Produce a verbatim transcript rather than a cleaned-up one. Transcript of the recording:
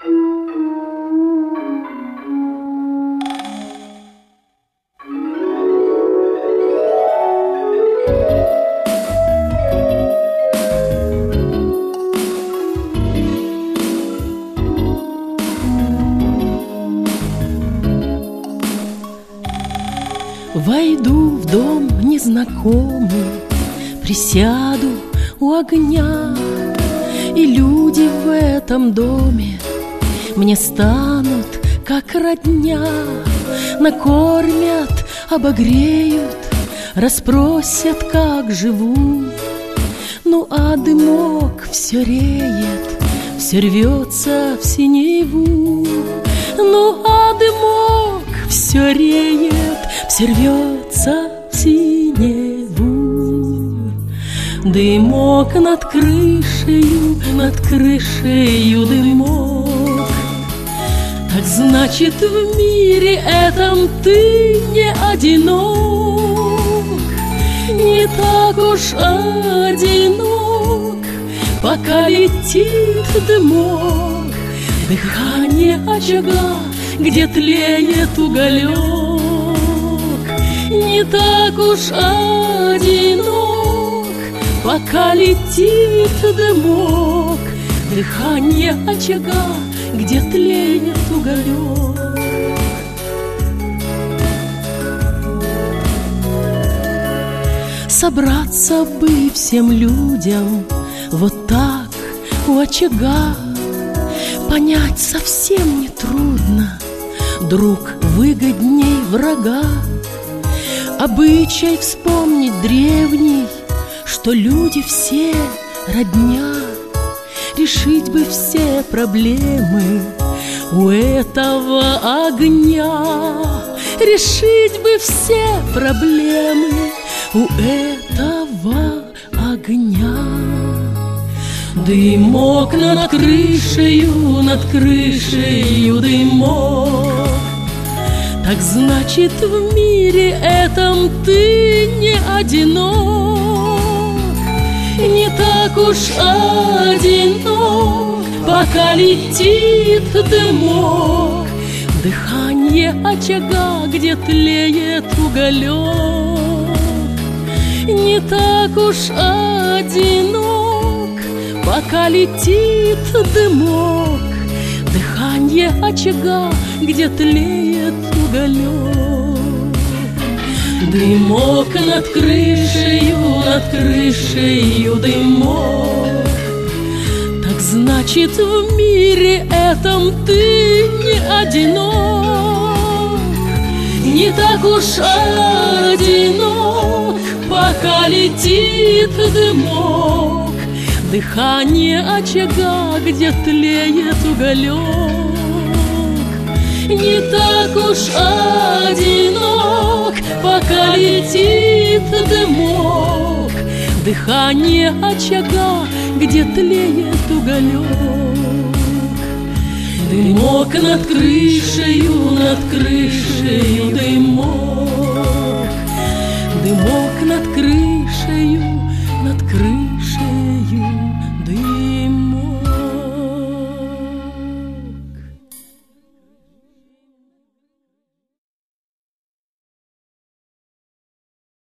Войду в дом незнакомый, присяду у огня, и люди в этом доме мне станут как родня. Накормят, обогреют, расспросят, как живу. Ну а дымок все реет, все рвется в синеву. Ну а дымок все реет, все рвется в синеву. Дымок над крышею, над крышею дымок. Так значит, в мире этом ты не одинок. Не так уж одинок, пока летит дымок. Дыхание очага, где тлеет уголек. Не так уж одинок, пока летит дымок. Дыхание очага, где тлеет уголек. Собраться бы всем людям вот так у очага. Понять совсем не трудно, друг выгодней врага. Обычай вспомнить древний, что люди все родня. Решить бы все проблемы у этого огня. Решить бы все проблемы у этого огня. Дымок над крышею, над крышею дымок. Так значит, в мире этом ты не одинок. Не так уж одинок, пока летит дымок. Дыхание очага, где тлеет уголек. Не так уж одинок, пока летит дымок. Дыхание очага, где тлеет уголек. Дымок над крышею, над крышею дымок. Так значит, в мире этом ты не одинок. Не так уж одинок, пока летит дымок. Дыхание очага, где тлеет уголек. Не так уж одинок, пока летит дымок. Дыхание очага, где тлеет уголек. Дымок над крышею, над крышею дымок. Дымок над